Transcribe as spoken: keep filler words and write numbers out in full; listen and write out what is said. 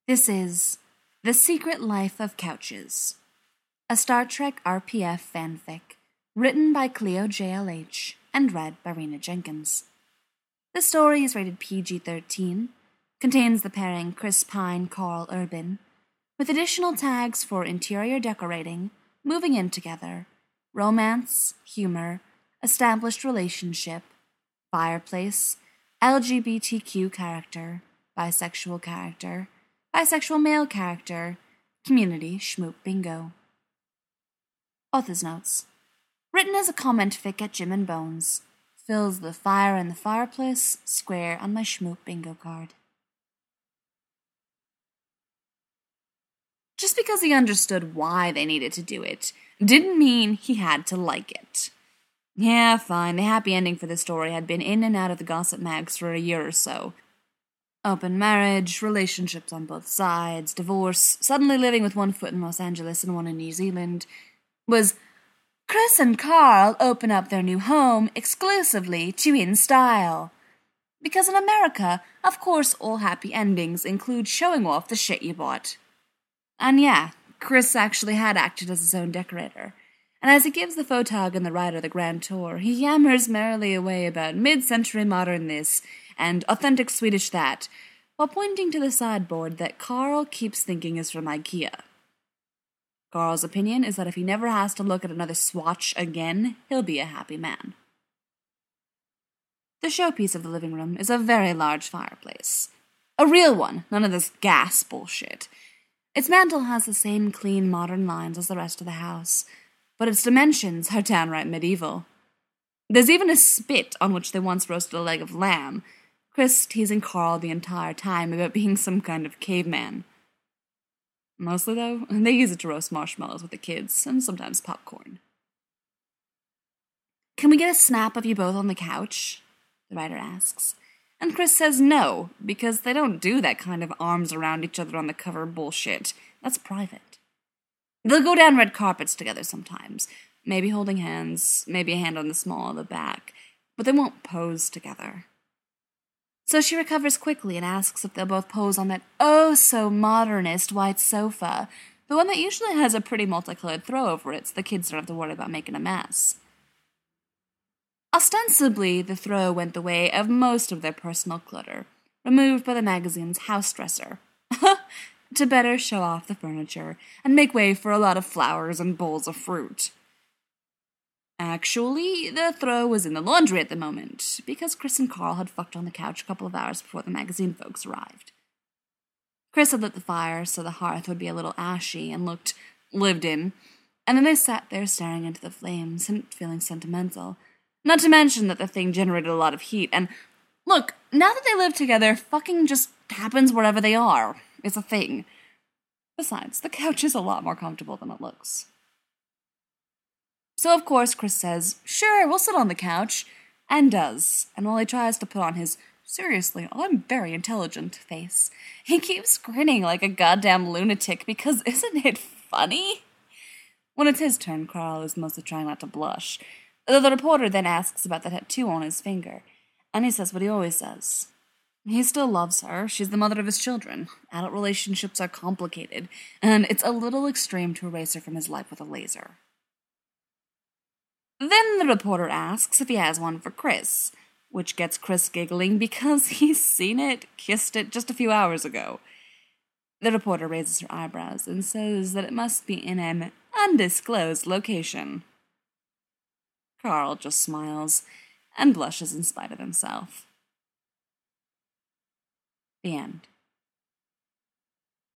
This is The Secret Life of Couches, a Star Trek R P F fanfic written by Cleo J L H and read by Rena Jenkins. The story is rated P G thirteen, contains the pairing Chris Pine, Carl Urban, with additional tags for interior decorating, moving in together, romance, humor, established relationship, fireplace, L G B T Q character, bisexual character, bisexual male character, community, schmoop bingo. Author's notes. Written as a comment fic at Jim and Bones. Fills the fire in the fireplace square on my schmoop bingo card. Just because he understood why they needed to do it, didn't mean he had to like it. Yeah, fine, the happy ending for the story had been in and out of the gossip mags for a year or so. Open marriage, relationships on both sides, divorce, suddenly living with one foot in Los Angeles and one in New Zealand, was Chris and Carl open up their new home exclusively to In Style. Because in America, of course all happy endings include showing off the shit you bought. And yeah, Chris actually had acted as his own decorator, and as he gives the photog and the writer the grand tour, he yammers merrily away about mid-century modern this and authentic Swedish that, while pointing to the sideboard that Carl keeps thinking is from IKEA. Carl's opinion is that if he never has to look at another swatch again, he'll be a happy man. The showpiece of the living room is a very large fireplace. A real one, none of this gas bullshit. Its mantel has the same clean modern lines as the rest of the house, but its dimensions are downright medieval. There's even a spit on which they once roasted a leg of lamb, Chris teasing Carl the entire time about being some kind of caveman. Mostly, though, they use it to roast marshmallows with the kids, and sometimes popcorn. Can we get a snap of you both on the couch? The writer asks. And Chris says no, because they don't do that kind of arms around each other on the cover bullshit. That's private. They'll go down red carpets together sometimes, maybe holding hands, maybe a hand on the small of the back, but they won't pose together. So she recovers quickly and asks if they'll both pose on that oh-so-modernist white sofa, the one that usually has a pretty multicolored throw over it so the kids don't have to worry about making a mess. Ostensibly, the throw went the way of most of their personal clutter, removed by the magazine's house dresser, to better show off the furniture and make way for a lot of flowers and bowls of fruit. Actually, the throw was in the laundry at the moment, because Chris and Carl had fucked on the couch a couple of hours before the magazine folks arrived. Chris had lit the fire so the hearth would be a little ashy and looked lived in, and then they sat there staring into the flames and feeling sentimental. Not to mention that the thing generated a lot of heat, and look, now that they live together, fucking just happens wherever they are. It's a thing. Besides, the couch is a lot more comfortable than it looks. So, of course, Chris says, sure, we'll sit on the couch, and does, and while he tries to put on his seriously, I'm very intelligent face, he keeps grinning like a goddamn lunatic because isn't it funny? When it's his turn, Carl is mostly trying not to blush, though the reporter then asks about the tattoo on his finger, and he says what he always says. He still loves her, she's the mother of his children, adult relationships are complicated, and it's a little extreme to erase her from his life with a laser. Then the reporter asks if he has one for Chris, which gets Chris giggling because he's seen it, kissed it just a few hours ago. The reporter raises her eyebrows and says that it must be in an undisclosed location. Carl just smiles and blushes in spite of himself. The end.